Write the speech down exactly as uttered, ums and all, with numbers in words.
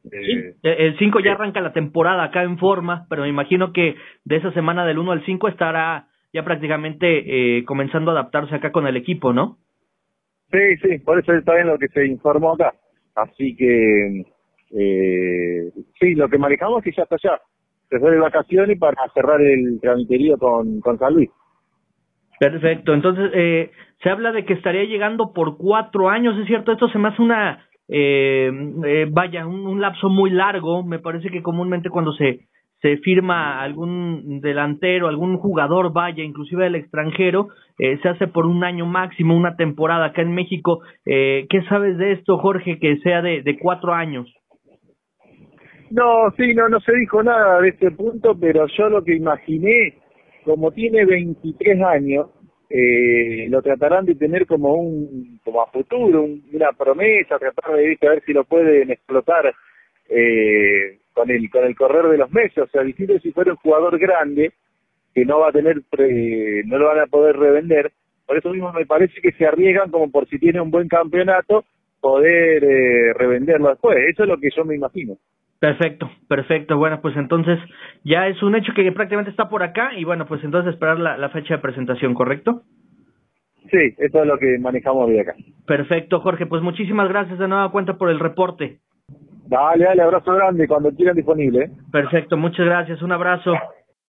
Sí, Eh, el cinco ya eh, arranca la temporada acá en forma, pero me imagino que de esa semana del uno al cinco estará ya prácticamente eh, comenzando a adaptarse acá con el equipo, ¿no? sí, sí, por eso está bien lo que se informó acá. Así que, eh, sí, lo que manejamos es que ya está allá. Se fue de vacaciones para cerrar el tramiterío con, con San Luis. Perfecto, entonces eh, se habla de que estaría llegando por cuatro años, ¿es cierto? Esto se me hace una, eh, eh, vaya, un, un lapso muy largo. Me parece que comúnmente cuando se, se firma algún delantero, algún jugador, vaya, inclusive del extranjero, eh, se hace por un año máximo, una temporada acá en México. Eh, ¿qué sabes de esto, Jorge, que sea de, de cuatro años? No, sí, no, no se dijo nada de este punto, pero yo lo que imaginé, como tiene veintitrés años, eh, lo tratarán de tener como un, como a futuro, un- una promesa, tratar de, ¿viste? A ver si lo pueden explotar eh, con el con el correr de los meses. O sea, distinto si fuera un jugador grande que no va a tener, pre- no lo van a poder revender. Por eso mismo me parece que se arriesgan como por si tiene un buen campeonato poder eh, revenderlo después. Eso es lo que yo me imagino. Perfecto, perfecto. Bueno, pues entonces ya es un hecho que prácticamente está por acá y bueno, pues entonces esperar la, la fecha de presentación, ¿correcto? Sí, eso es lo que manejamos de acá. Perfecto, Jorge. Pues muchísimas gracias de nueva cuenta por el reporte. Dale, dale, abrazo grande cuando quieran disponible. ¿Eh? Perfecto, muchas gracias. Un abrazo.